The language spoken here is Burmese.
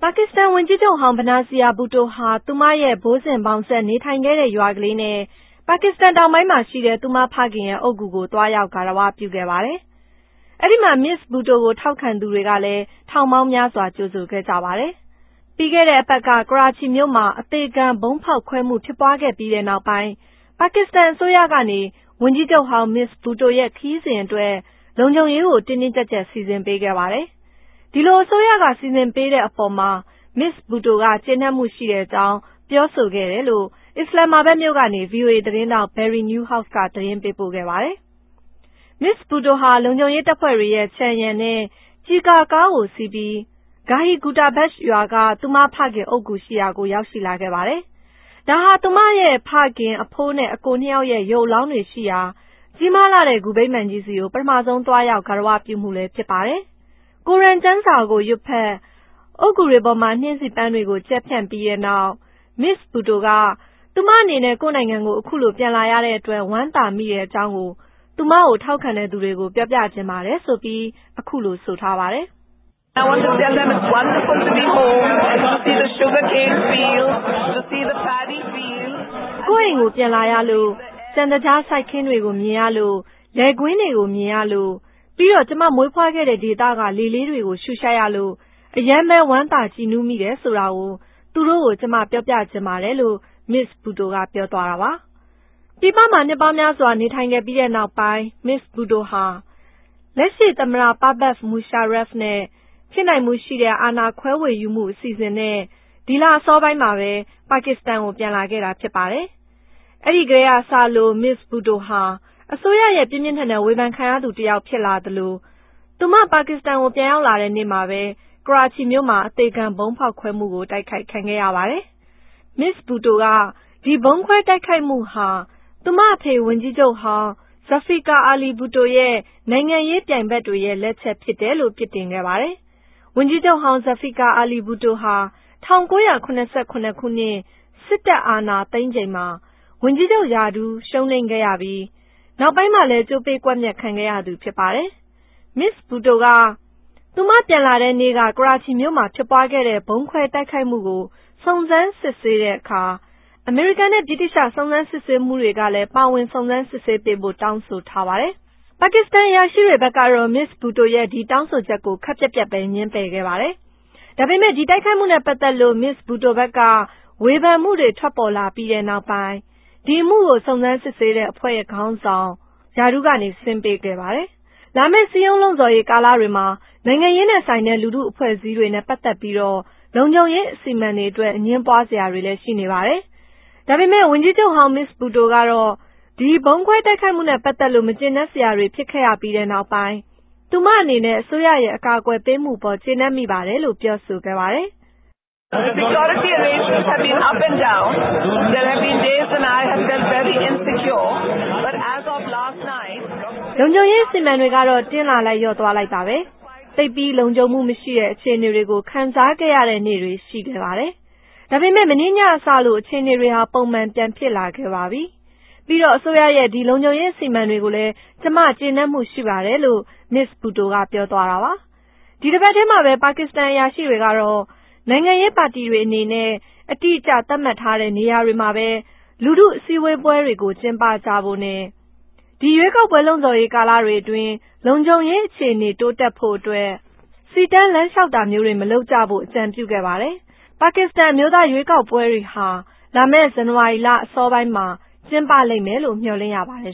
ပါကစ္စတန်ဝန်ကြီးချုပ်ဟောင်း Benazir Bhutto ဟာသူမရဲ့ဘိုးစဉ်ဘောင်ဆက်နေထိုင်ခဲ့တဲ့ရွာကလေးနဲ့ပါကစ္စတန်တောင်ပိုင်းမှာရှိတဲ့သူမဖခင်ရဲ့အုတ်ဂူကိုသွားရောက်ဂါရဝပြုခဲ့ပါတယ်။အဲဒီမှာ Miss Bhutto ကိုထောက်ခံသူတွေကလည်းထောင်ပေါင်းများစွာကြိုဆိုခဲ့ကြပါတယ်။ပြီးခဲ့တဲ့အပတ်ကကရာချီမြို့မှာအသေခံဗုံးဖောက်ခွဲမှုဖြစ်ပွားခဲ့ပြီးတဲ့နောက်ပိုင်းပါကစ္စတန်အစိုးရကနေဝန်ကြီးချုပ်ဟောင်း Miss Bhutto ရဲ့ခရီးစဉ်အတွက်လုံခြုံရေးကိုတင်းတင်းကျပ်ကျပ်စီစဉ်ပေးခဲ့ပါတယ်။ဒီလိုအစိုးရကစီစဉ်ပေးတဲ့အပေါ်မှာMiss Bhutto ကကျေနပ်မှုရှိတဲ့အကြောင်းပြောဆိုခဲ့တယ်လို့အစ္စလာမာဘတ်မြို့ကနေ VOA သတင်းထောက် Barry Newhouse ကသတင်းပေးပို့ခဲ့ပါတယ်။ Miss Bhutto ဟာလုံခြုံရေးတပ်ဖွဲ့တွေရဲ့ခြံရံနဲ့ကျည်ကာကားကိုစီးပြီး Ghahi Gultabaksh ရွာကသူမဖခင်အုတ်ဂူရှိရာကိုရောက်ရှိလာခဲ့ပါတယ်။ဒါဟာသူမရဲ့ဖခင်အဖိုးနဲ့အကိုနှစ်ယောက်ရဲ့ရုပ်အလောင်းတွေရှိရာကြီးမားလာတဲ့ဂူဗိမ္မာန်ကြီးစီကိုပထမဆုံးသွားရောက်ဂါရဝပြုမှုလည်းဖြစ်ပါတယ်။ကိုရန်ကျမ်းစာကိုရွတ်ဖတ်အုတ်ဂူတွေပေါ်မှာနှင်းစီပန်းတွေကိုကျက်ဖြန့်ပြီးတဲ့နောက် Miss Bhutto ကသူမအနေနဲ့ကိုယ့်နိုင်ငံကိုအခုလိုပြန်လာရတဲ့အတွက်ဝမ်းသာမိတဲ့အကြောင်းကိုသူမကိုထောက်ခံတဲ့သူတွေကိုပြောပြချင်ပါတယ်ဆိုပြီးအခုလိုဆိုထားပါတယ်။ I want to tell them it's wonderful to be home, to see the sugarcane fields, to see the paddy fields. ကိုယ့်အိမ်ကိုပြန်လာရလို့စံတကြားစိုက်ခင်းတွေကိုမြင်ရလို့လယ်ကွင်းတွေကိုမြင်ရလို့ပြီးတော့ကျမမွေးဖွားခဲ့တဲ့ဒေသကလေလေးတွေကိုရှူရှိုက်ရလို့အယမ်းပဲဝမ်းသာကြည်နူးမိတယ်ဆိုတာကိုသူတို့ကိုကျမပြောပြချင်ပါတယ်လို့ Miss Bhutto ကပြောသွားတာပါ။ပြည်ပမှာနှစ်ပေါင်းများစွာနေထိုင်ခဲ့ပြီးတဲ့နောက်ပိုင်း Miss Bhutto ဟာလက်ရှိသမ္မတ Pervez Musharraf နဲ့ဖြစ်နိုင်မှုရှိတဲ့အာဏာခွဲဝေယူမှုအစီအစဉ်နဲ့ဒီလအစောပိုင်းမှာပဲပါကစ္စတန်ကိုပြန်လာခဲ့တာဖြစ်ပါတယ်။အဲဒီကလေးကစလို့ Miss Bhutto ဟာအစိုးရရဲ့ပြင်းပြင်းထန်ထန်ဝေဖန်ခံရသူတစ်ယောက်ဖြစ်လာသလိုသူမပါကစ္စတန်ကိုပြန်ရောက်လာတဲ့နေ့မှာပဲကရာချီမြို့မှာအသေခံဗုံးဖောက်ခွဲမှုကိုတိုက်ခိုက်ခံခဲ့ရပါတယ်။ Miss Bhutto ကဒီဗုံးခွဲတိုက်ခိုက်မှုဟာသူမအဖေဝန်ကြီးချုပ်ဟောင်း Zulfikar Ali Bhutto ရဲ့နိုင်ငံရေးပြိုင်ဘက်တွေရဲ့လက်ချက်ဖြစ်တယ်လို့ပြစ်တင်ခဲ့ပါတယ်။ဝန်ကြီးချုပ်ဟောင်း Zulfikar Ali Bhutto ဟာ1987ခုနှစ်စစ်တပ်အာဏာသိမ်းချိန်မှာဝန်ကြီးချုပ်ရာထူးရှုံးနိမ့်ခဲ့ရပြီးနောက်ပိုင်းမှာလည်းကြိုးပေးကွပ်မျက်ခံခဲ့ရသူဖြစ်ပါတယ်။ Miss Bhutto ကသူမပြန်လာတဲ့နေ့ကကရာချီမြို့မှာဖြစ်ပွားခဲ့တဲ့ဗုံးခွဲတိုက်ခိုက်မှုကိုစုံစမ်းစစ်ဆေးတဲ့အခါအမေရိကန်နဲ့ဗြိတိသျှစုံစမ်းစစ်ဆေးမှုတွေကလည်းပါဝင်စုံစမ်းစစ်ဆေးပေးဖို့တောင်းဆိုထားပါတယ်။ပါကစ္စတန်အရာရှိတွေဘက်ကတော့ Miss Bhutto ရဲ့ဒီတောင်းဆိုချက်ကိုခပ်ပြတ်ပြတ်ပဲငြင်းပယ်ခဲ့ပါတယ်။ဒါပေမဲ့ဒီတိုက်ခိုက်မှုနဲ့ပတ်သက်လို့ Miss Bhutto ဘက်ကဝေဖန်မှုတွေထွက်ပေါ်လာပြီးတဲ့နောက်ပိုင်းဒီအမှုကိုစုံစမ်းစစ်ဆေးတဲ့အဖွဲ့ရဲ့ခေါင်းဆောင်ရာထူးကနေဆင်းပေးခဲ့ပါတယ်။လာမယ့်စည်းရုံးလှုံ့ဆော်ရေးကာလတွေမှာနိုင်ငံရေးနဲ့ဆိုင်တဲ့လူထုအဖွဲ့အစည်းတွေနဲ့ပတ်သက်ပြီးတော့လုံခြုံရေးအစီအမံတွေအတွက်အငြင်းပွားစရာတွေလည်းရှိနေပါတယ်။ဒါပေမဲ့ဝန်ကြီးချုပ်ဟောင်း Miss Bhutto ကတော့ဒီဗုံးခွဲတိုက်ခိုက်မှုနဲ့ပတ်သက်လို့မကျေနပ်စရာတွေဖြစ်ခဲ့ရပြီးတဲ့နောက်ပိုင်းသူမအနေနဲ့အစိုးရရဲ့အကာအကွယ်ပေးမှုပေါ်ကျေနပ်မိပါတယ်လို့ပြောဆိုခဲ့ပါတယ်။ Security arrangements have been up and down. There have been days when I have felt very insecure. But as of last night, လုံခြုံရေးအစီအမံတွေကတော့တင်းလာလိုက်ရော့သွားလိုက်ပါပဲ။သိပ်ပြီးလုံခြုံမှုမရှိတဲ့အခြေအနေတွေကိုခံစားခဲ့ရတဲ့နေ့တွေရှိခဲ့ပါတယ်။ဒါပေမဲ့မနေ့ညအစလို့အခြေအနေတွေဟာပုံမှန်ပြန်ဖြစ်လာခဲ့ပါပြီ။ပြီးတော့အစိုးရရဲ့ဒီလုံခြုံရေးအစီအမံတွေကိုလည်းကျမကျေနပ်မှုရှိပါတယ်လို့ Miss Bhutto ကပြောသွားတာပါ။ဒီတစ်ပတ်ထဲမှာပဲပါကစ္စတန်အရာရှိတွေကတော့နိုင်ငံရေးပါတီတွေအနေနဲ့အတိအကျသတ်မှတ်ထားတဲ့နေရာတွေမှာပဲလူထုအစည်းအဝေးပွဲတွေကိုကျင်းပကြဖို့နဲ့ဒီရွေးကောက်ပွဲလှုံ့ဆော်ရေးကာလတွေအတွင်းလုံခြုံရေးအခြေအနေတိုးတက်ဖို့အတွက်စီတန်းလမ်းလျှောက်တာမျိုးတွေမလုပ်ကြဖို့အကြံပြုခဲ့ပါတယ်။ပါကစ္စတန်အမျိုးသားရွေးကောက်ပွဲတွေဟာလာမယ့်ဇန်နဝါရီလအစောပိုင်းမှာကျင်းပလိမ့်မယ်လို့မျှော်လင့်ရပါတယ်